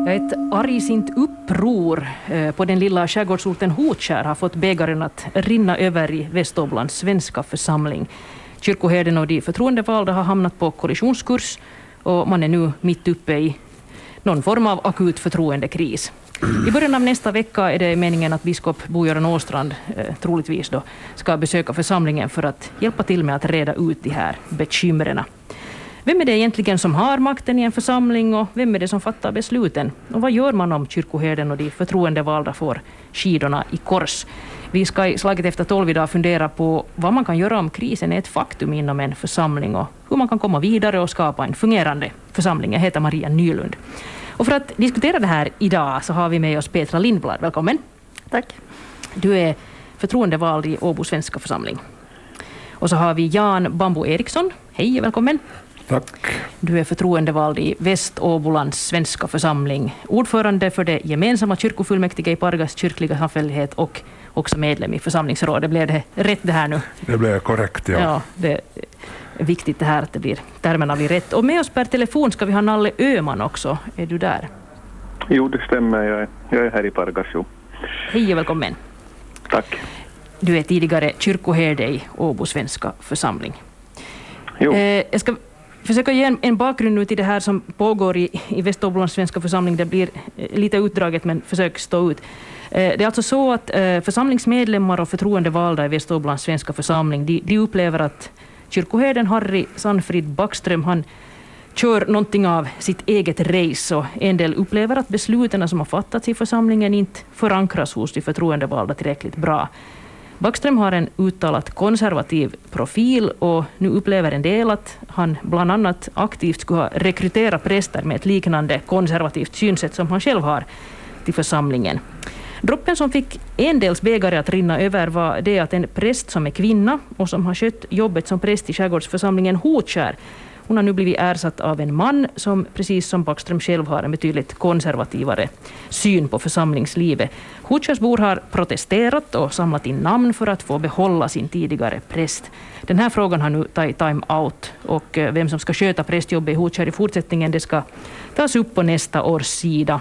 Ett argsint uppror på den lilla skärgårdsorten Hotkär har fått bägaren att rinna över i Väståblands svenska församling. Kyrkoherden och de förtroendevalda har hamnat på kollisionskurs och man är nu mitt uppe i någon form av akut förtroendekris. I början av nästa vecka är det meningen att biskop Bo-Göran Åstrand troligtvis då ska besöka församlingen för att hjälpa till med att reda ut de här bekymren. Vem är det egentligen som har makten i en församling och vem är det som fattar besluten? Och vad gör man om kyrkoherden och de förtroendevalda får skidorna i kors? Vi ska i Slaget efter 12 idag fundera på vad man kan göra om krisen är ett faktum inom en församling och hur man kan komma vidare och skapa en fungerande församling. Jag heter Maria Nylund. Och för att diskutera det här idag så har vi med oss Petra Lindblad. Välkommen. Tack. Du är förtroendevald i Åbo svenska församling. Och så har vi Jan Bambo Eriksson. Hej och välkommen. Tack. Du är förtroendevald i Väståbolands svenska församling, ordförande för det gemensamma kyrkofullmäktige i Pargas kyrkliga samfällighet och också medlem i församlingsrådet. Blev det rätt det här nu? Det blev korrekt, ja. Ja, det är viktigt det här att termerna blir rätt. Och med oss per telefon ska vi ha Nalle Öhman också. Är du där? Jo, det stämmer. Jag är här i Pargas. Hej och välkommen. Tack. Du är tidigare kyrkoherde i Åbo svenska församling. Jo. Jag ska försöka ge en bakgrund nu till det här som pågår i Väståbolands svenska församling. Det blir lite utdraget men försök stå ut. Det är alltså så att församlingsmedlemmar och förtroendevalda i Väståbolands svenska församling de upplever att kyrkoherden Harry Sanfrid Backström han kör någonting av sitt eget race och en del upplever att besluten som har fattats i församlingen inte förankras hos de förtroendevalda tillräckligt bra. Backström har en uttalat konservativ profil och nu upplever en del att han bland annat aktivt skulle ha rekryterat präster med ett liknande konservativt synsätt som han själv har till församlingen. Droppen som fick en dels bägare att rinna över var det att en präst som är kvinna och som har skött jobbet som präst i skärgårdsförsamlingen Hotkär, hon har nu blivit ersatt av en man som precis som Backström själv har en betydligt konservativare syn på församlingslivet. Hotskärsbor har protesterat och samlat in namn för att få behålla sin tidigare präst. Den här frågan har nu tagit time out och vem som ska sköta prästjobbet i Hotkär i fortsättningen det ska tas upp på nästa års sida.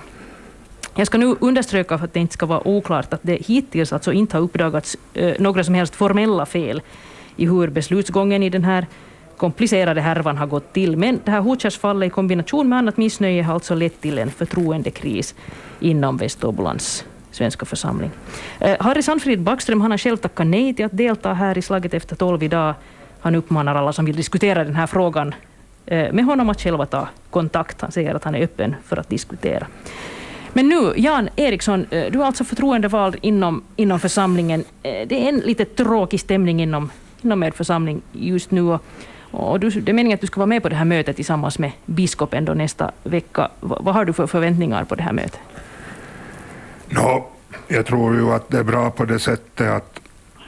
Jag ska nu understryka för att det inte ska vara oklart att det hittills alltså inte har uppdagats några som helst formella fel i hur beslutsgången i den här komplicerade härvan har gått till. Men det här Hotkärsfallet i kombination med annat missnöje har alltså lett till en förtroendekris inom Väståbolands svenska församling. Harry Sanfrid Backström han har själv tackat nej till att delta här i Slaget efter 12 idag. Han uppmanar alla som vill diskutera den här frågan med honom att själva ta kontakt. Han säger att han är öppen för att diskutera. Men nu, Jan Eriksson, du är alltså förtroendevald inom församlingen. Det är en lite tråkig stämning inom er församling just nu. Och det är meningen att du ska vara med på det här mötet tillsammans med biskopen då nästa vecka. Vad har du för förväntningar på det här mötet? Jag tror ju att det är bra på det sättet att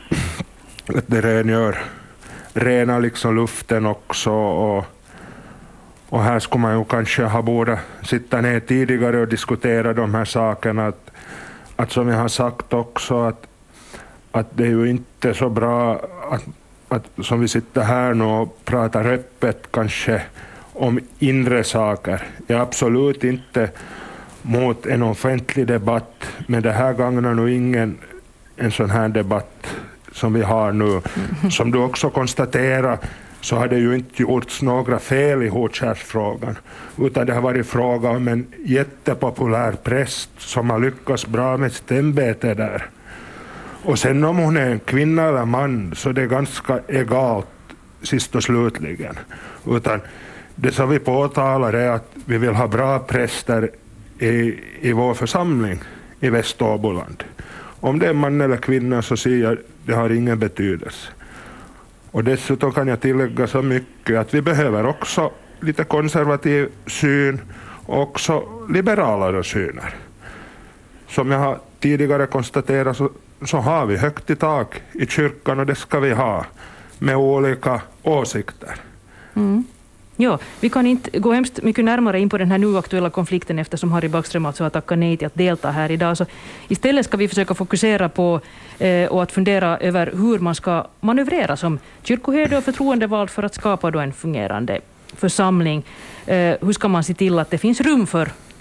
det renar liksom luften också och här ska man ju kanske ha borde sitta ner tidigare och diskutera de här sakerna att som jag har sagt också att det är ju inte så bra att som vi sitter här nu och pratar öppet kanske om inre saker. Jag är absolut inte mot en offentlig debatt, men det här gagnar nog ingen en sån här debatt som vi har nu. Som du också konstaterar så har det ju inte gjorts några fel i Hotskärsfrågan, utan det har varit fråga om en jättepopulär präst som har lyckats bra med sitt ämbete där. Och sen om hon är en kvinna eller man så det är ganska egalt sist och slutligen. Utan det som vi påtalar är att vi vill ha bra präster i vår församling i Väståboland. Om det är man eller kvinna så säger jag det har ingen betydelse. Och dessutom kan jag tillägga så mycket att vi behöver också lite konservativ syn och också liberalare syner. Som jag har tidigare konstaterat så har vi högt i tak i kyrkan och det ska vi ha med olika åsikter. Mm. Ja, vi kan inte gå hemskt mycket närmare in på den här nu aktuella konflikten eftersom Harry Backström alltså har tackat nej till att delta här idag. Så istället ska vi försöka fokusera på och att fundera över hur man ska manövrera som kyrkoherde och förtroendevald för att skapa då en fungerande församling. Hur ska man se till att det finns rum för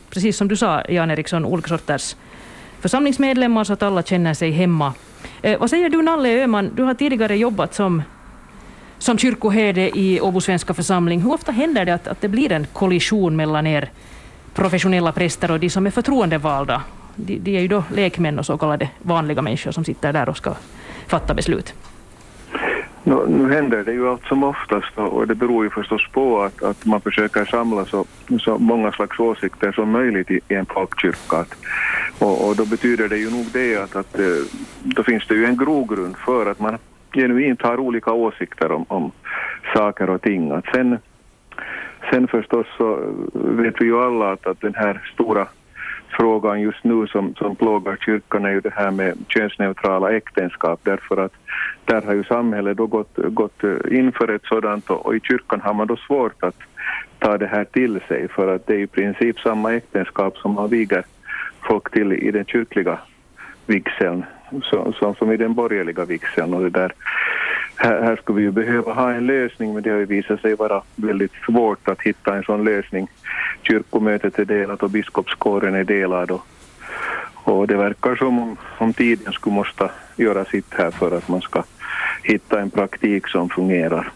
precis som du sa, Jan Eriksson, olika sorters församlingsmedlemmar så att alla känner sig hemma. Vad säger du, Nalle Öhman? Du har tidigare jobbat som kyrkoherde i Åbo svenska församling. Hur ofta händer det att det blir en kollision mellan er professionella präster och de som är förtroendevalda? De är ju då lekmän och så kallade vanliga människor som sitter där och ska fatta beslut. Nu händer det ju allt som oftast, och det beror ju förstås på att man försöker samla så många slags åsikter som möjligt i en folkkyrka. Och då betyder det ju nog det att då finns det ju en grogrund för att man genuint har olika åsikter om saker och ting. Att sen förstås så vet vi ju alla att den här stora frågan just nu som plågar kyrkan är ju det här med könsneutrala äktenskap, därför att där har ju samhället då gått inför ett sådant, och i kyrkan har man då svårt att ta det här till sig, för att det är i princip samma äktenskap som man viger folk till i den kyrkliga vigseln som i den borgerliga vigseln, och det där. Här skulle vi ju behöva ha en lösning, men det har ju visat sig vara väldigt svårt att hitta en sån lösning. Kyrkomötet är delat och biskopskåren är delad, och det verkar som om tiden skulle måste göra sitt här för att man ska hitta en praktik som fungerar.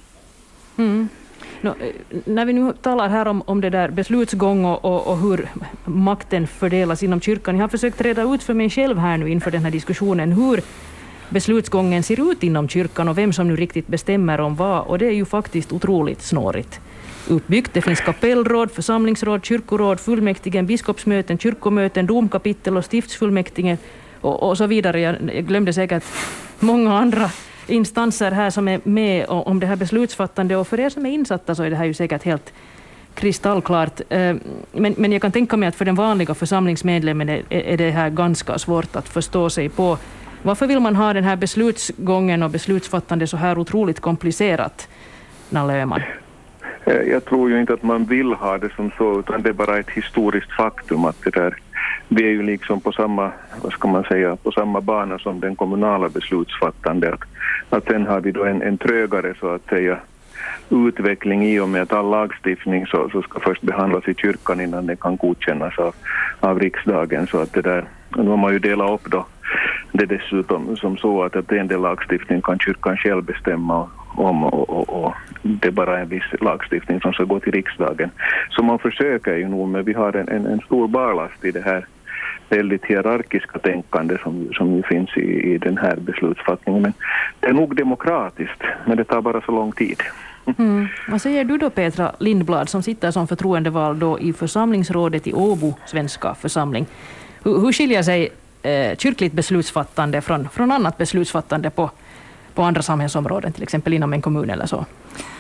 När vi nu talar här om det där beslutsgång och hur makten fördelas inom kyrkan, jag har försökt reda ut för mig själv här nu inför den här diskussionen hur beslutsgången ser ut inom kyrkan och vem som nu riktigt bestämmer om vad, och det är ju faktiskt otroligt snårigt uppbyggt. Det finns kapellråd, församlingsråd, kyrkoråd, fullmäktige, biskopsmöten, kyrkomöten, domkapitel och stiftsfullmäktige och så vidare. Jag glömde säkert många andra instanser här som är med om det här beslutsfattande, och för er som är insatta så är det här ju säkert helt kristallklart. Men jag kan tänka mig att för den vanliga församlingsmedlemmen är det här ganska svårt att förstå sig på. Varför vill man ha den här beslutsgången och beslutsfattande så här otroligt komplicerat, Nalle Öhman? Jag tror ju inte att man vill ha det som så, utan det är bara ett historiskt faktum att det där, vi är ju liksom på samma, vad ska man säga, på samma bana som den kommunala beslutsfattande. Att sen har vi då en trögare så att säga utveckling i och med att all lagstiftning så ska först behandlas i kyrkan innan det kan godkännas av riksdagen, så att det där, nu har man ju delat upp då det dessutom som så att en del lagstiftning kan kyrkan själv bestämma om, och det är bara en viss lagstiftning som ska gå till riksdagen. Så man försöker ju nog, men vi har en stor barlast i det här väldigt hierarkiska tänkande som ju finns i den här beslutsfattningen. Men det är nog demokratiskt, men det tar bara så lång tid. Vad säger du då, Petra Lindblad, som sitter som förtroendevald då i församlingsrådet i Åbo svenska församling? Hur skiljer sig kyrkligt beslutsfattande från annat beslutsfattande på andra samhällsområden, till exempel inom en kommun eller så?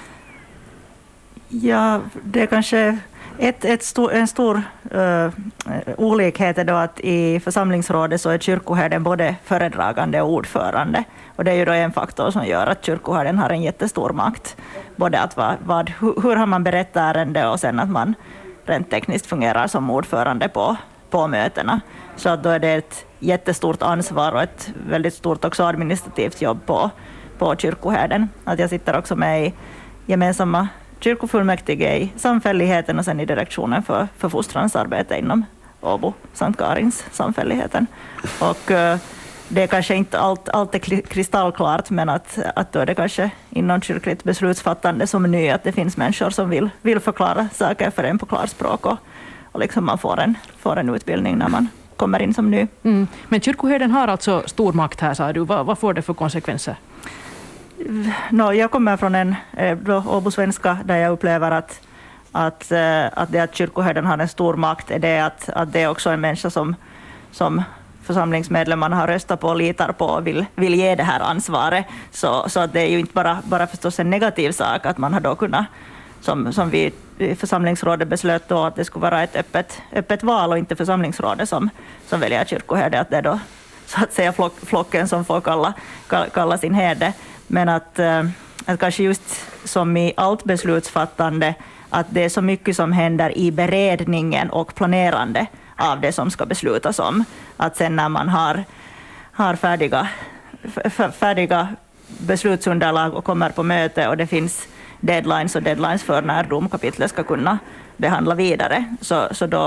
Ja, det är kanske en stor olikhet är då att i församlingsrådet så är kyrkoherden både föredragande och ordförande. Och det är ju då en faktor som gör att kyrkoherden har en jättestor makt. Både att hur har man berett ärende och sen att man rent tekniskt fungerar som ordförande på mötena. Så att då är det ett jättestort ansvar och ett väldigt stort också administrativt jobb på kyrkoherden. Att jag sitter också med i gemensamma kyrkofullmäktige i samfälligheten och sen i direktionen för fostransarbete inom Åbo Sankt Karins samfälligheten. Och det är kanske inte allt är kristallklart, men att då är det kanske inom kyrkligt beslutsfattande som ny att det finns människor som vill förklara saker för en på klarspråk och liksom man får en utbildning när man kommer in som ny. Men kyrkoherden har alltså stor makt här, sa du. Vad får det för konsekvenser? Jag kommer från en Åbo svenska där jag upplever att det att kyrkoherden har en stor makt är det att det är också en människa som församlingsmedlemmarna har röstat på och litar på och vill ge det här ansvaret. Så att det är ju inte bara förstås en negativ sak att man har då kunnat, som vi i församlingsrådet beslöt då, att det skulle vara ett öppet val och inte församlingsrådet som väljer kyrkoherde, att det är då så att säga flocken som får kalla sin herde. Men att kanske just som i allt beslutsfattande att det är så mycket som händer i beredningen och planerande av det som ska beslutas om. Att sen när man har färdiga beslutsunderlag och kommer på möte och det finns deadlines för när domkapitlet ska kunna behandla vidare, så då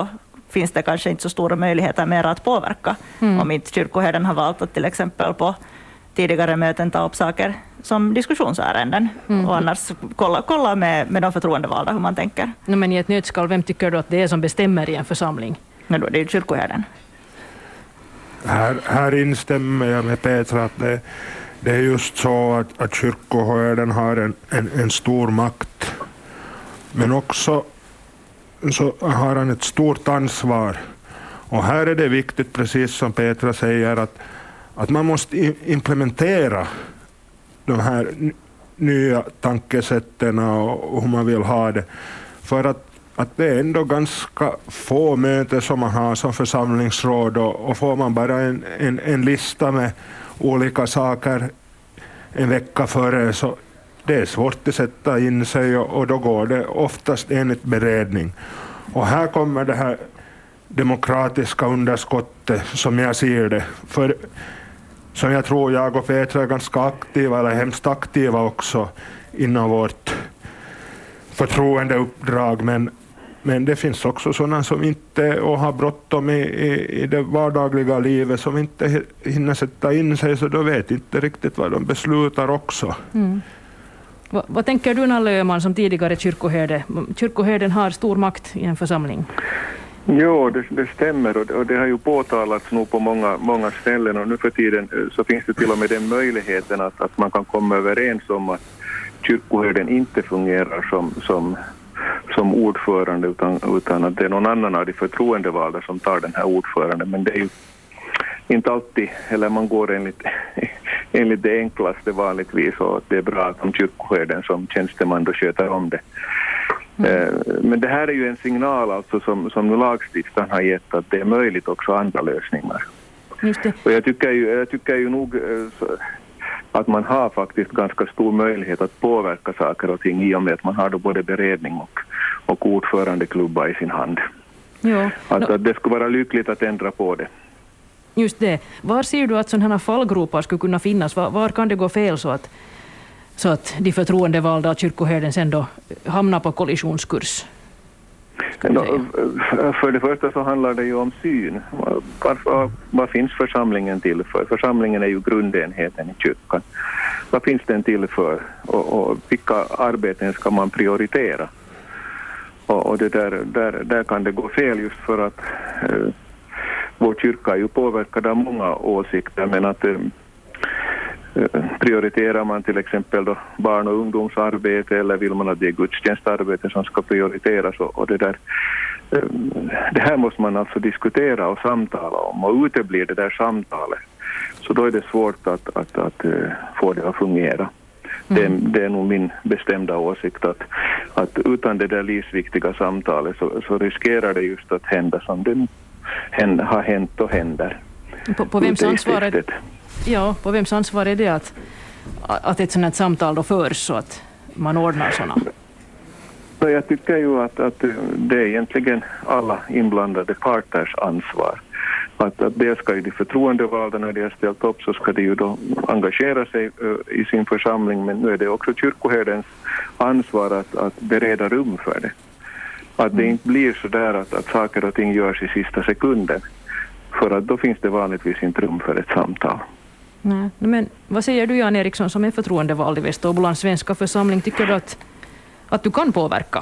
finns det kanske inte så stora möjligheter mer att påverka om inte kyrkoherden har valt att till exempel på tidigare möten ta upp saker som diskussionsärenden och annars kolla med de förtroendevalda hur man tänker. Men i ett nötskal, vem tycker du att det är som bestämmer i en församling? Men då är det ju kyrkoherden. Här instämmer jag med Petra att det är just så att kyrkoherden har en stor makt. Men också så har han ett stort ansvar. Och här är det viktigt, precis som Petra säger, att man måste implementera de här nya tankesätten och hur man vill ha det. För att det är ändå ganska få möten som man har som församlingsråd och får man bara en lista med olika saker en vecka före så det är svårt att sätta in sig och då går det oftast enligt beredning. Och här kommer det här demokratiska underskottet som jag ser det. För som jag tror jag och Petra är ganska aktiva eller hemskt aktiva också inom vårt förtroendeuppdrag. Men det finns också sådana som inte och har bråttom i det vardagliga livet som inte hinner sätta in sig så då vet inte riktigt vad de beslutar också. Vad tänker du, Nalle Öhman, som tidigare kyrkoherde? Kyrkoherden har stor makt i en församling. Jo, det stämmer och det har ju påtalats nog på många ställen och nu för tiden så finns det till och med den möjligheten att man kan komma överens om att kyrkoherden inte fungerar som ordförande utan att det är någon annan av de förtroendevalda som tar den här ordförande. Men det är ju inte alltid, eller man går enligt det enklaste vanligtvis och det är bra att om kyrkoherden som tjänsteman då sköter om det. Men det här är ju en signal alltså som nu lagstiftaren har gett att det är möjligt också andra lösningar. Just det. Och jag tycker ju nog att man har faktiskt ganska stor möjlighet att påverka saker och ting i och med att man har då både beredning och ordförandeklubba i sin hand. Ja. Att det skulle vara lyckligt att ändra på det. Just det. Var ser du att sådana här fallgropar skulle kunna finnas? Var kan det gå fel så att de förtroendevalda och kyrkoherden sen då hamnar på kollisionskurs? För det första så handlar det ju om syn. Vad finns församlingen till för? Församlingen är ju grundenheten i kyrkan. Vad finns den till för? Och vilka arbeten ska man prioritera? Och det där kan det gå fel just för att vår kyrka är ju påverkad av många åsikter men att prioriterar man till exempel då barn- och ungdomsarbete eller vill man att det är gudstjänstarbete som ska prioriteras och det här måste man alltså diskutera och samtala om och uteblir det där samtalet så då är det svårt att få det att fungera. Det är nog min bestämda åsikt att utan det där livsviktiga samtalet så riskerar det just att hända som det har hänt och händer. På vems ansvar är det? Ja, på vems ansvar är det att ett sådant samtal då förs så att man ordnar sådana? Så jag tycker ju att det är egentligen alla inblandade parters ansvar. Att det ska ju de förtroendevalda när de har ställt upp så ska de ju då engagera sig i sin församling men nu är det också kyrkoherdens ansvar att bereda rum för det. Att det inte blir så där att saker och ting görs i sista sekunden för att då finns det vanligtvis inte rum för ett samtal. Nej, men vad säger du, Jan Eriksson, som är förtroendevald i Västerålands svenska församling? Tycker du att du kan påverka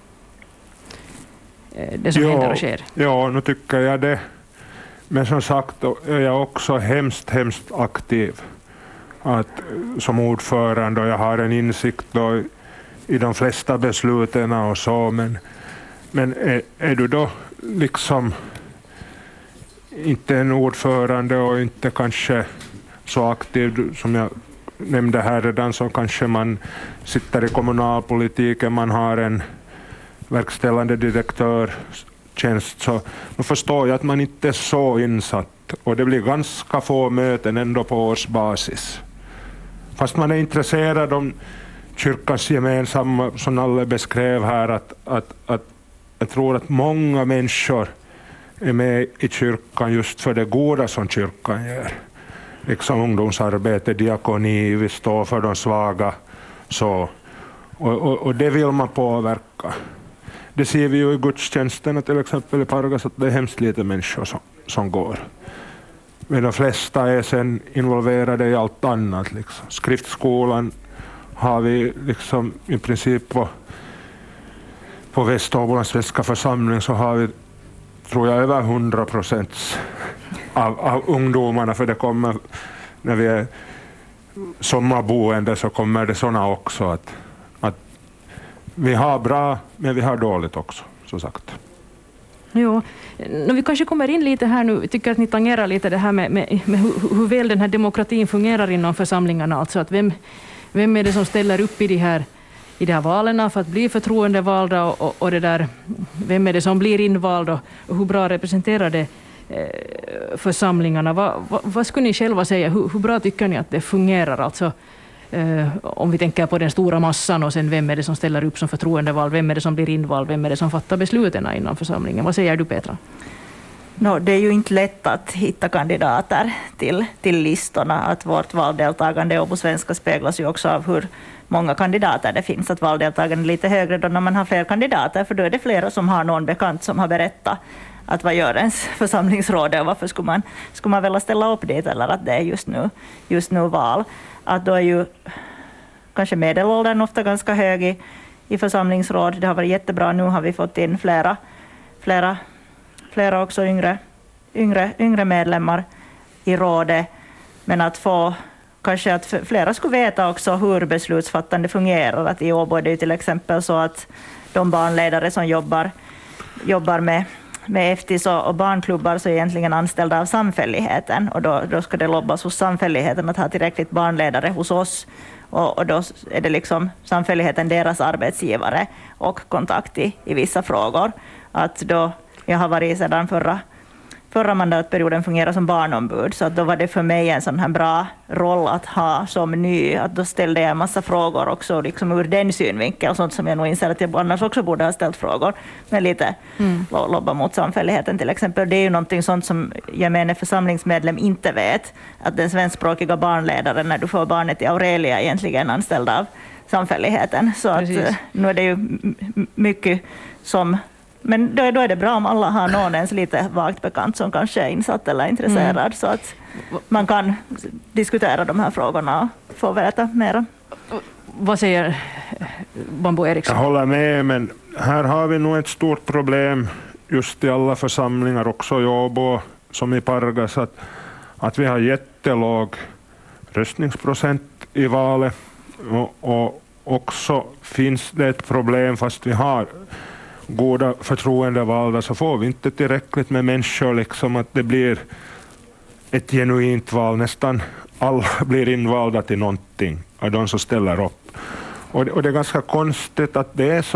det som händer och sker? Ja, nu tycker jag det. Men som sagt är jag också hemskt aktiv som ordförande och jag har en insikt då i de flesta besluten och så. Men är du då liksom inte en ordförande och inte kanske så aktiv som jag nämnde här redan så kanske man sitter i kommunalpolitiken, man har en verkställande direktörtjänst så nu förstår jag att man inte är så insatt och det blir ganska få möten ändå på årsbasis. Fast man är intresserad om kyrkans gemensamma som alla beskrev här att jag tror att många människor är med i kyrkan just för det goda som kyrkan gör. Liksom ungdomsarbete, diakoni, vi står för de svaga. Så. Och det vill man påverka. det ser vi ju i gudstjänsterna till exempel i Pargas att det är hemskt lite människor som går. Men de flesta är sen involverade i allt annat. Liksom. Skriftskolan har vi liksom i princip på Väståbolands svenska församling så har vi, tror jag, över 100% av ungdomarna, för det kommer, när vi är sommarboende så kommer det sådana också att vi har bra men vi har dåligt också, så sagt. Jo, vi kanske kommer in lite här nu, tycker att ni tangerar lite det här med hur väl den här demokratin fungerar inom församlingarna, alltså att vem är det som ställer upp i de här valen för att bli förtroendevalda och det där, vem är det som blir invald och hur bra representerar det församlingarna. Vad skulle ni själva säga, hur bra tycker ni att det fungerar, alltså om vi tänker på den stora massan och sen vem är det som ställer upp som förtroendevald, vem är det som blir invald, vem är det som fattar besluten inom församlingen. Vad säger du, Petra? Det är ju inte lätt att hitta kandidater till listorna. Att vårt valdeltagande och på svenska speglas ju också av hur många kandidater det finns. Att valdeltagande är lite högre då när man har fler kandidater, för då är det flera som har någon bekant som har berättat att vad gör ens församlingsrådet och varför skulle man vilja ställa upp dit, eller att det är just nu val. Att då är ju kanske medelåldern ofta ganska hög i församlingsråd. Det har varit jättebra. Nu har vi fått in flera också yngre medlemmar i rådet. Men att få kanske att flera skulle veta också hur beslutsfattande fungerar. Att i Åbo är det till exempel så att de barnledare som jobbar med FTIS och barnklubbar så är egentligen anställda av samfälligheten, och då ska det lobbas hos samfälligheten att ha tillräckligt barnledare hos oss, och då är det liksom samfälligheten deras arbetsgivare och kontakt i vissa frågor. Att då jag har varit sedan förra mandatperioden fungerar som barnombud, så att då var det för mig en sån här bra roll att ha som ny, att då ställde jag en massa frågor också liksom ur den synvinkeln och sånt som jag nog inser att jag annars också borde ha ställt frågor, men lite lobba mot samfälligheten till exempel. Det är ju någonting sånt som jag menar församlingsmedlem inte vet, att den svenskspråkiga barnledaren när du får barnet i Aurelia egentligen anställd av samfälligheten, så att nu är det ju mycket som. Men då är det bra om alla har någon ens lite vagt bekant som kanske är insatt eller intresserad, så att man kan diskutera de här frågorna och få veta mera. Vad säger Bambo Eriksson? Jag håller med, men här har vi nog ett stort problem just i alla församlingar, också i Åbo som i Pargas, att vi har jättelåg röstningsprocent i valet, och också finns det ett problem fast vi har goda förtroendevalda, så får vi inte tillräckligt med människor liksom, att det blir ett genuint val. Nästan alla blir invalda till någonting av de som ställer upp. Och det är ganska konstigt att det är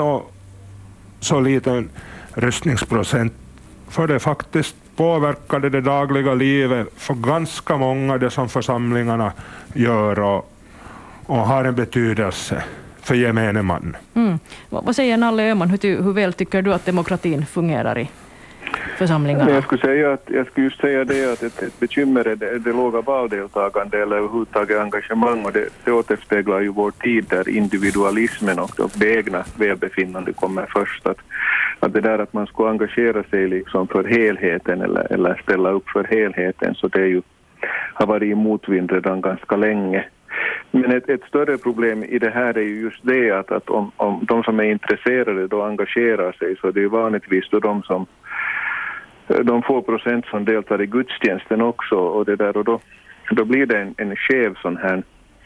så liten röstningsprocent, för det faktiskt påverkar det dagliga livet för ganska många, det som församlingarna gör och har en betydelse för gemene man. Vad säger Nalle Öhman? Hur väl tycker du att demokratin fungerar i församlingarna? Jag skulle just säga det att ett bekymmer är det låga valdeltagande eller överhuvudtaget engagemang, och det återspeglar ju vår tid där individualismen och det egna välbefinnande kommer först. Att det där att man ska engagera sig liksom för helheten eller ställa upp för helheten, så det har varit i motvind redan ganska länge. Men ett större problem i det här är ju just det att om de som är intresserade då engagerar sig, så det är vanligtvis då de få procent som deltar i gudstjänsten också, och det där, och då blir det en skev sån här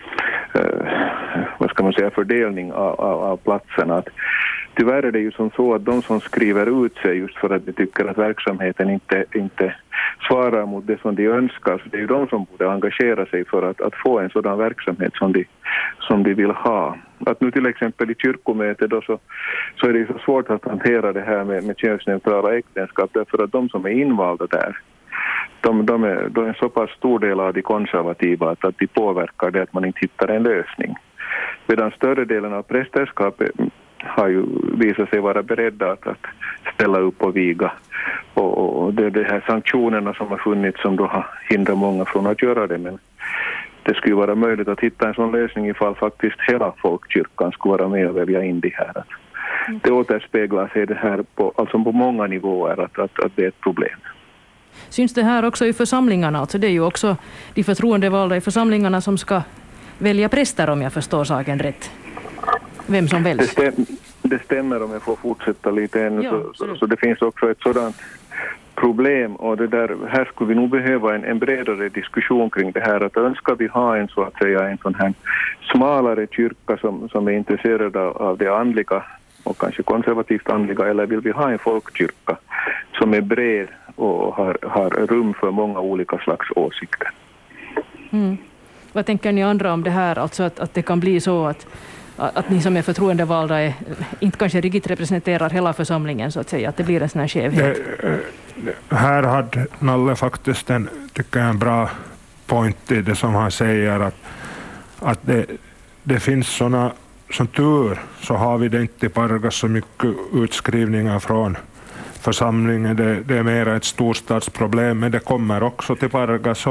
vad ska man säga, fördelning av platserna. Att tyvärr är det ju som så att de som skriver ut sig just för att de tycker att verksamheten inte svarar mot det som de önskar, så det är ju de som borde engagera sig för att få en sådan verksamhet som de vill ha. Att nu till exempel i kyrkomötet då så är det så svårt att hantera det här med könsneutrala äktenskap, därför att de som är invalda där, de är en så pass stor del av de konservativa att de påverkar det att man inte hittar en lösning. Medan större delen av prästerskapet har ju visat sig vara beredda att ställa upp och viga. Och det är de här sanktionerna som har funnits som då har hindrat många från att göra det. Men det skulle vara möjligt att hitta en sån lösning ifall faktiskt hela folkkyrkan skulle vara med och välja in det här. det återspeglar sig det här alltså på många nivåer att det är ett problem. Syns det här också i församlingarna? Alltså det är ju också de förtroendevalda i församlingarna som ska välja präster, om jag förstår saken rätt. Vem som väljs. Det stämmer, om jag får fortsätta lite ännu. Så det finns också ett sådant problem, och här skulle vi nog behöva en bredare diskussion kring det här. Att önskar vi ha en sån här smalare kyrka som är intresserad av det andliga och kanske konservativt andliga, eller vill vi ha en folkkyrka som är bred och har rum för många olika slags åsikter? Vad tänker ni andra om det här? Alltså att det kan bli så att ni som är förtroendevalda inte kanske riktigt representerar hela församlingen, så att säga, att det blir en sån här skevhet. Här hade Nalle faktiskt en bra point i det som han säger, att det finns såna, som tur så har vi det inte i Pargas så mycket utskrivningar från församlingen. Det är mer ett storstadsproblem, men det kommer också till Pargas,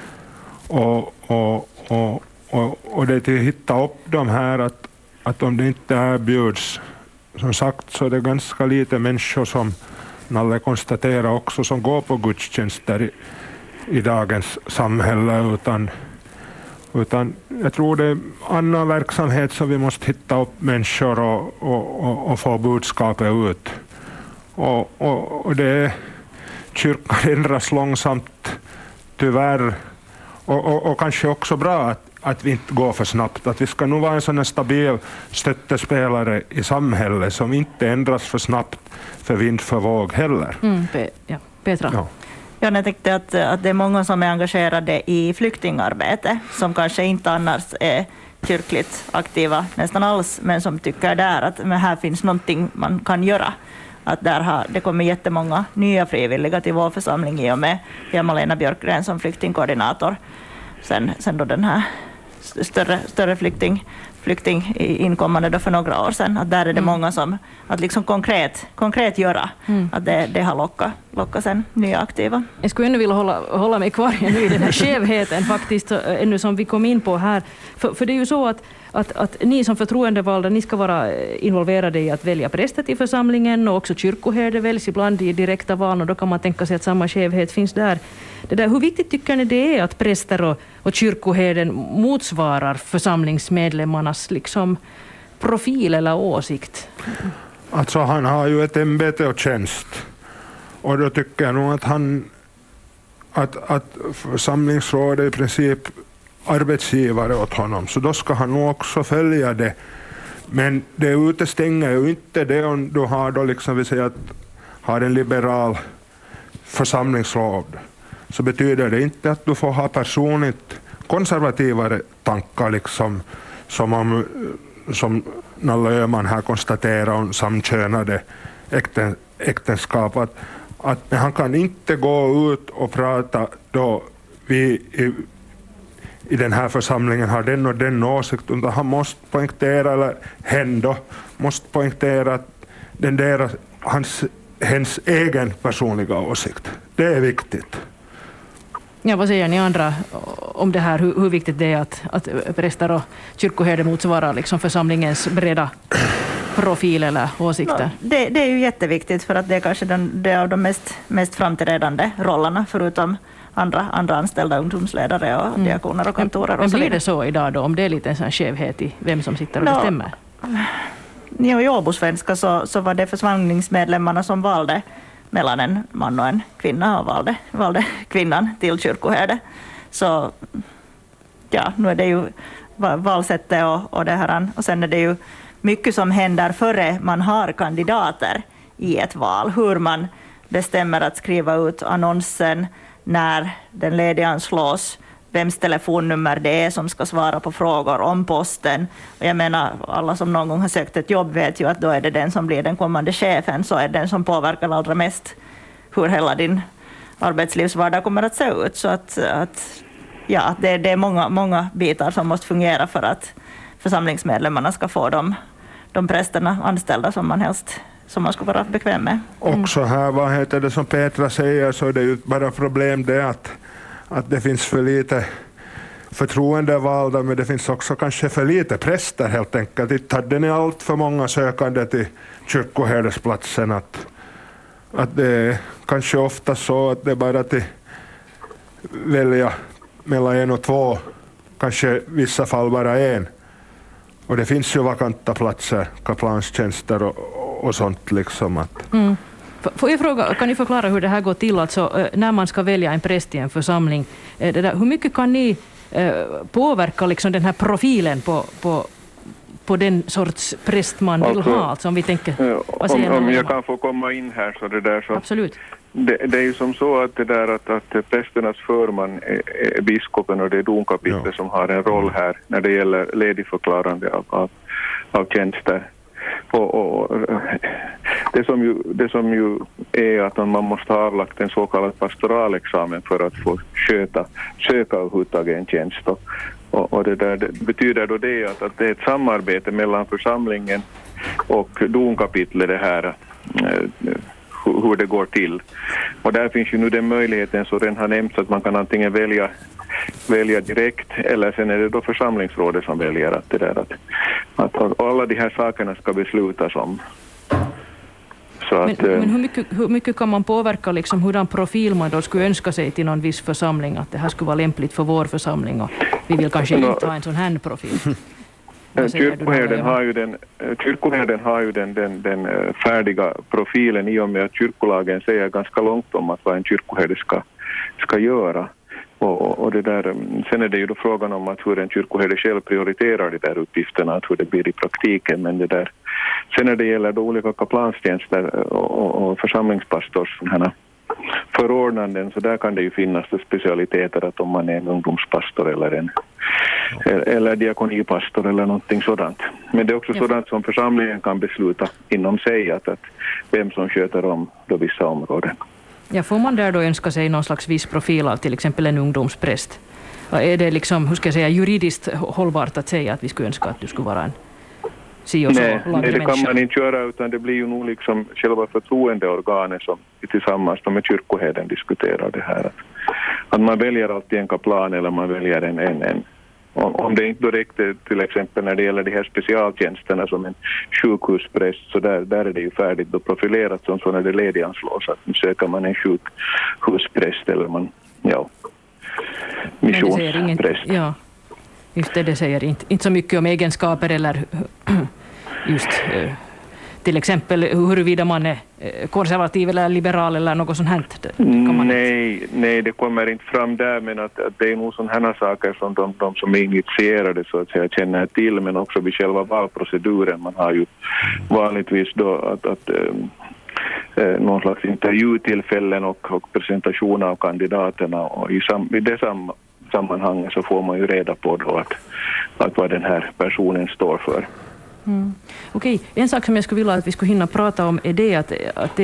och det är till att hitta upp de här att om det inte erbjuds, som sagt, så är det ganska lite människor som Nalle konstaterar också som går på gudstjänster i dagens samhälle, utan jag tror det är annan verksamhet som vi måste hitta upp människor och få budskapet ut. Och det kyrkan ändras långsamt tyvärr, och kanske också bra att vi inte går för snabbt, att vi ska nog vara en sån stabil stöttespelare i samhället som inte ändras för snabbt för vind för våg heller. Petra? Ja. Jag tänkte att det är många som är engagerade i flyktingarbete som kanske inte annars är kyrkligt aktiva nästan alls, men som tycker där att här finns någonting man kan göra. Att det kommer jättemånga nya frivilliga till vår församling i och med Malena Björkgren som flyktingkoordinator. Sen då den här större flykting inkommande då för några år sedan. Att där är det många som att liksom konkret göra. Att det har lockat sen nya aktiva. Jag skulle ännu vilja hålla mig kvar i den här skevheten faktiskt, ännu som vi kom in på här. För det är ju så att ni som förtroendevalda, ni ska vara involverade i att välja präster till församlingen, och också kyrkoherde väljs ibland i direkta val, och då kan man tänka sig att samma skevhet finns där. Hur viktigt tycker ni det är att präster och kyrkoherden motsvarar församlingsmedlemmarnas liksom profil eller åsikt? Alltså han har ju ett ämbete och tjänst, och då tycker jag nog att församlingsrådet i princip arbetsgivare åt honom, så då ska han nog också följa det. Men det utestänger ju inte det om du har då liksom, vi säger att har en liberal församlingsråd, så betyder det inte att du får ha personligt konservativare tankar liksom, som Nalle Öhman här konstaterar om samkönade äktenskap, att han kan inte gå ut och prata då vi i den här församlingen har den och den åsikt, utan han måste poängtera, eller hen då måste poängtera att hens egen personliga åsikt. Det är viktigt. Ja, vad säger ni andra om det här? Hur viktigt det är att präster och kyrkoherde motsvarar liksom församlingens breda profil eller åsikter? Det är ju jätteviktigt, för att det är kanske det av de mest framträdande rollerna, förutom andra anställda ungdomsledare och diakoner och kantorer. Men blir det så idag då, om det är lite en sån skevhet i vem som sitter och bestämmer? I Åbosvenska så var det församlingsmedlemmarna som valde mellan en man och en kvinna, och valde kvinnan till kyrkoherde. Så ja, nu är det ju valsättet och det här, och sen är det ju mycket som händer före man har kandidater i ett val. Hur man bestämmer att skriva ut annonsen, när den lediganslås, vems telefonnummer det är som ska svara på frågor om posten. Och jag menar, alla som någon gång har sökt ett jobb vet ju att då är det den som blir den kommande chefen, så är den som påverkar allra mest hur hela din arbetslivsvardag kommer att se ut. Så att det är många bitar som måste fungera för att församlingsmedlemmarna ska få de prästerna anställda som man ska vara bekväm med. Också här, vad heter det som Petra säger, så är det ju bara problem det att det finns för lite förtroendevalda, men det finns också kanske för lite präster helt enkelt. Inte hade ni allt för många sökande till kyrkoherdesplatsen, att det är kanske ofta så att det är bara till välja mellan 1 och 2, kanske vissa fall bara 1. Och det finns ju vakanta platser, kaplanstjänster och sånt liksom. Får jag fråga, kan ni förklara hur det här går till, alltså när man ska välja en präst i en församling? Hur mycket kan ni påverka liksom den här profilen på den sorts präst man vill ha? Alltså om vi tänker, om jag kan få komma in här så det där så. Absolut. Det är ju som så att det där att prästernas förman är biskopen och det är domkapitlet som har en roll här när det gäller ledigförklarande av tjänster. Och det som ju är att man måste ha avlagt en så kallad pastoralexamen för att få söka överhuvudtaget en tjänst. Och det betyder då det att det är ett samarbete mellan församlingen och domkapitlet det här hur det går till. Och där finns ju nu den möjligheten så den har nämnts att man kan antingen välja direkt eller sen är det då församlingsrådet som väljer att det där att alla de här sakerna ska beslutas om. Så men hur mycket kan man påverka liksom hurdan profil man då skulle önska sig till någon viss församling, att det här skulle vara lämpligt för vår församling och vi vill kanske inte ha en sån här profil? Kyrkoherden har ju den färdiga profilen i och med att kyrkolagen säger ganska långt om att vad en kyrkoherde ska göra. Och det där, sen är det ju då frågan om att hur en kyrkoherde själv prioriterar de där uppgifterna, att hur det blir i praktiken. Men det där, sen när det gäller då olika kaplanstjänster och församlingspastors förordnanden, så där kan det ju finnas specialiteter att om man är en ungdomspastor eller diakonipastor eller någonting sådant. Men det är också sådant som församlingen kan besluta inom sig att vem som sköter om då vissa områden. Ja, får man där då önska sig någon slags viss profil av till exempel en ungdomspräst? Är det liksom, hur ska jag säga, juridiskt hållbart att säga att vi skulle önska att du skulle vara en Nej, det kan man inte göra, utan det blir ju nog liksom själva förtroendeorganet som tillsammans med kyrkoherden diskuterar det här. Att man väljer alltid en kaplan eller man väljer en. Om det inte direkt till exempel när det gäller de här specialtjänsterna som en sjukhuspräst, så där är det ju färdigt och profilerat som så när det lediganslås att nu söker man en sjukhuspräst eller missionspräst. Ja, just det säger inte så mycket om egenskaper eller just till exempel huruvida man är konservativ eller liberal eller något sånt här. Nej, det kommer inte fram där, men att det är nog sådana saker som de som är initierade så att säga känner till, men också vid själva valproceduren. Man har ju vanligtvis då att någon slags intervjutillfällen och presentation av kandidaterna, och i det sammanhanget så får man ju reda på då att vad den här personen står för. Okej, en sak som jag skulle vilja att vi skulle hinna prata om är det att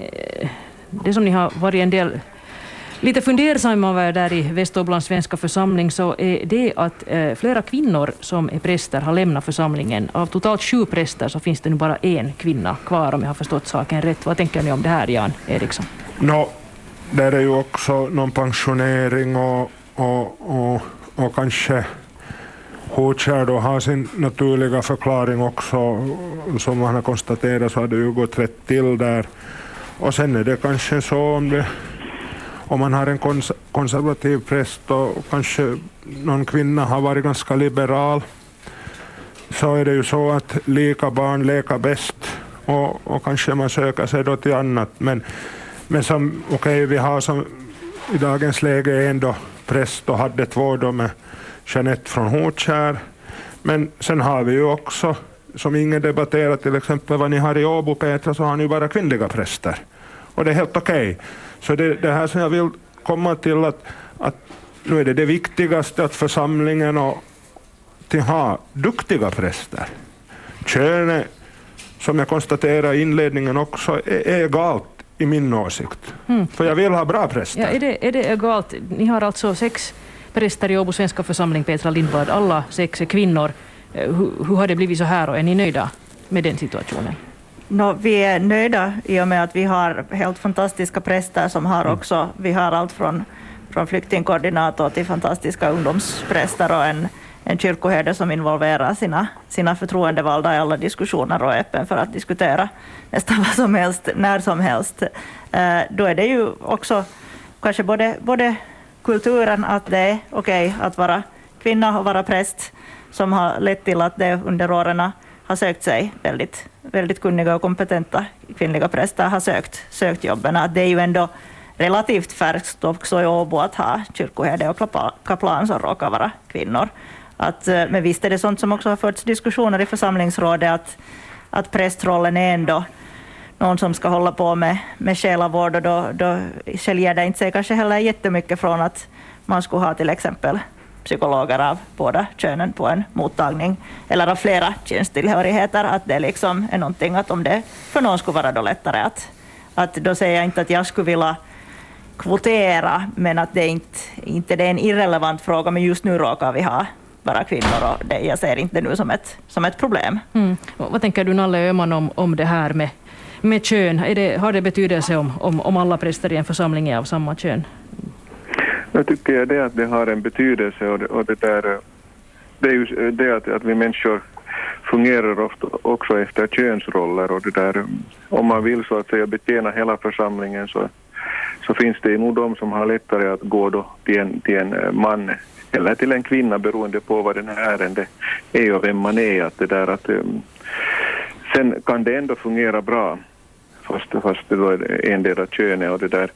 det som ni har varit en del lite fundersamma över där i Väståblands svenska församling, så är det att flera kvinnor som är präster har lämnat församlingen. Av totalt 7 präster så finns det nu bara 1 kvinna kvar, om jag har förstått saken rätt. Vad tänker ni om det här, Jan Eriksson? Där är ju också någon pensionering och kanske Håkär då har sin naturliga förklaring också, som man har konstaterat så har det ju gått rätt till där. Och sen är det kanske så om man har en konservativ präst och kanske någon kvinna har varit ganska liberal, så är det ju så att lika barn leka bäst och kanske man söker sig då till annat. Men som vi har som i dagens läge ändå präst och hade 2 då med Jeanette från Håkär. Men sen har vi ju också, som ingen debatterar, till exempel vad ni har i Åbo, Petra, så har ni bara kvinnliga präster. Och det är helt okej. Så det här som jag vill komma till att nu är det viktigaste att församlingen och till ha duktiga präster. Könet, som jag konstaterar i inledningen också, är egalt i min åsikt. För jag vill ha bra präster. Ja, är det egalt? Ni har alltså 6 präster i Åbo svenska församling, Petra Lindblad. Alla 6 är kvinnor. Hur har det blivit så här och är ni nöjda med den situationen? Vi är nöjda i och med att vi har helt fantastiska präster som har också, vi har allt från från flyktingkoordinator till fantastiska ungdomspräster och en kyrkoherde som involverar sina förtroendevalda i alla diskussioner och är öppen för att diskutera nästan vad som helst, när som helst. Då är det ju också kanske både kulturen att det är okej att vara kvinna och vara präst som har lett till att det under åren har sökt sig väldigt, väldigt kunniga och kompetenta kvinnliga präster har sökt jobben. Att det är ju ändå relativt färskt också i Åbo att ha kyrkoherde och kaplan som råkar vara kvinnor. Men visst är det sånt som också har förts diskussioner i församlingsrådet att prästrollen är ändå någon som ska hålla på med själavård, och då skiljer det inte sig kanske heller jättemycket från att man skulle ha till exempel psykologer av båda könen på en mottagning eller av flera könstillhörigheter, att det liksom är någonting att om det för någon skulle vara då lättare att då säger jag inte att jag skulle vilja kvotera, men att det inte det är en irrelevant fråga, men just nu råkar vi ha bara kvinnor och jag ser inte nu som ett problem. Vad tänker du, Nalle Öhman, om det här med kön? Har det betydelse om alla präster i en församling är av samma kön? Jag tycker det att det har en betydelse, och det är ju det att vi människor fungerar ofta också efter könsroller, och det där, om man vill så att säga betjäna hela församlingen så finns det nog de som har lättare att gå då till en man eller till en kvinna beroende på vad den här ärendet är och vem man är. Att det där att, sen kan det ändå fungera bra fast det då är en del av könet och det där.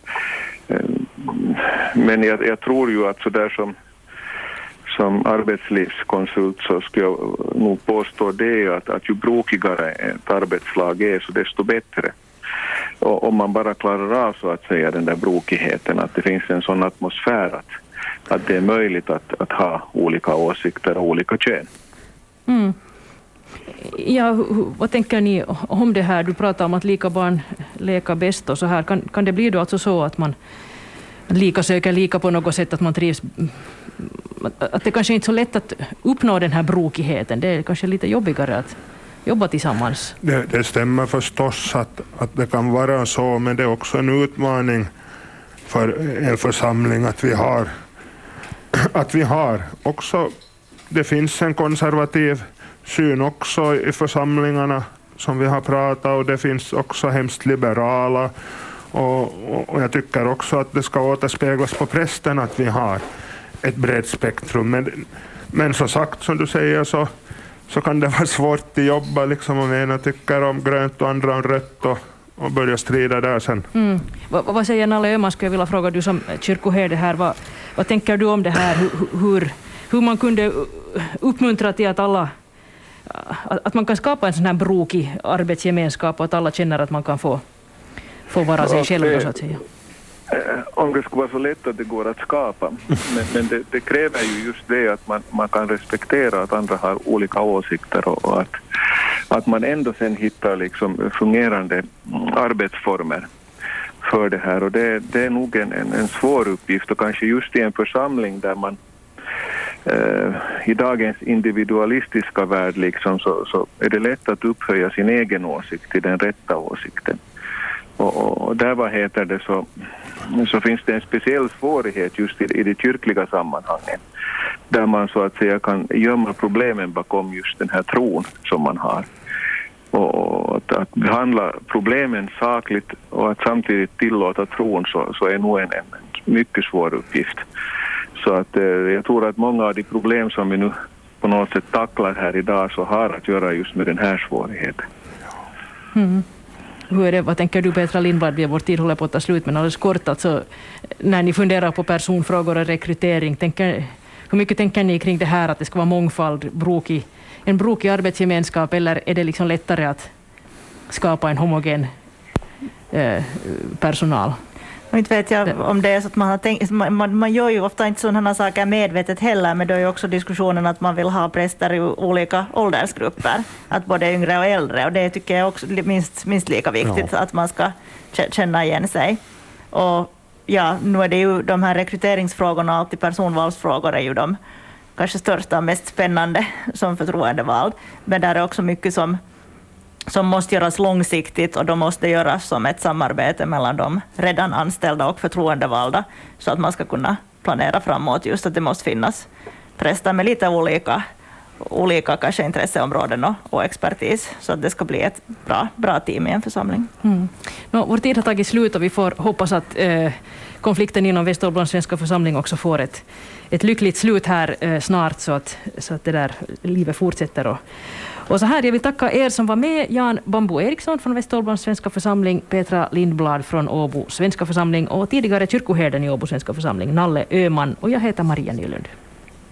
Men jag tror ju att så där som arbetslivskonsult så skulle jag nog påstå det att ju brokigare ett arbetslag är så desto bättre. Och om man bara klarar av så att säga den där brokigheten, att det finns en sån atmosfär att det är möjligt att ha olika åsikter och olika kön. Ja, vad tänker ni om det här? Du pratar om att lika barn leka bäst och så här. Kan det bli då alltså så att man lika söker lika på något sätt, att man trivs, att det kanske inte är så lätt att uppnå den här brokigheten? Det är kanske lite jobbigare att jobba tillsammans. Det stämmer förstås att det kan vara så, men det är också en utmaning för en församling att vi har också, det finns en konservativ syn också i församlingarna som vi har pratat, och det finns också hemskt liberala, och jag tycker också att det ska återspeglas på prästen att vi har ett brett spektrum, men så sagt som du säger så kan det vara svårt att jobba liksom, om ena tycker om grönt och andra om rött och börja strida där sen. Vad säger Nalle Öhman, skulle jag vilja fråga, du som kyrkoherde här, vad tänker du om det här, hur man kunde uppmuntra till att man kan skapa en sån här brokig arbetsgemenskap och att alla känner att man kan få vara sig själv så att säga? Om det skulle vara så lätt att det går att skapa, men det kräver ju just det att man kan respektera att andra har olika åsikter och att man ändå sen hittar liksom fungerande arbetsformer för det här, och det är nog en svår uppgift, och kanske just i en församling där man i dagens individualistiska värld liksom, så är det lätt att upphöja sin egen åsikt till den rätta åsikten. Och där så finns det en speciell svårighet just i det kyrkliga sammanhanget, där man så att säga kan gömma problemen bakom just den här tron som man har. Och att behandla problemen sakligt och att samtidigt tillåta tron så är nog en mycket svår uppgift. Så att jag tror att många av de problem som vi nu på något sätt tacklar här idag så har att göra just med den här svårigheten. Hur är det, vad tänker du, Petra Lindblad? Vår tid håller på att ta slut, men alldeles kort, alltså, när ni funderar på personfrågor och rekrytering, hur mycket tänker ni kring det här att det ska vara mångfald, en brokig arbetsgemenskap, eller är det liksom lättare att skapa en homogen personal? Inte vet jag om det är så att man har tänkt, man gör ju ofta inte sådana saker medvetet heller, men då är ju också diskussionen att man vill ha präster i olika åldersgrupper, att både yngre och äldre, och det tycker jag också minst lika viktigt, att man ska känna igen sig. Och ja, nu är det ju de här rekryteringsfrågorna, alltid personvalsfrågor är ju de kanske största och mest spännande som förtroendevald, men där är också mycket som som måste göras långsiktigt, och då måste göras som ett samarbete mellan de redan anställda och förtroendevalda, så att man ska kunna planera framåt. Just att det måste finnas präster med lite olika kanske intresseområden och expertis, så att det ska bli ett bra team i en församling. Vår tid har tagit slut och vi får hoppas att konflikten inom Väståbolands svenska församling också får ett lyckligt slut här snart, så att det där livet fortsätter. Och så här, jag vill tacka er som var med: Jan Bambo Eriksson från Väståbolands svenska församling, Petra Lindblad från Åbo svenska församling och tidigare kyrkoherden i Åbo svenska församling, Nalle Öman, och jag heter Maria Nylund.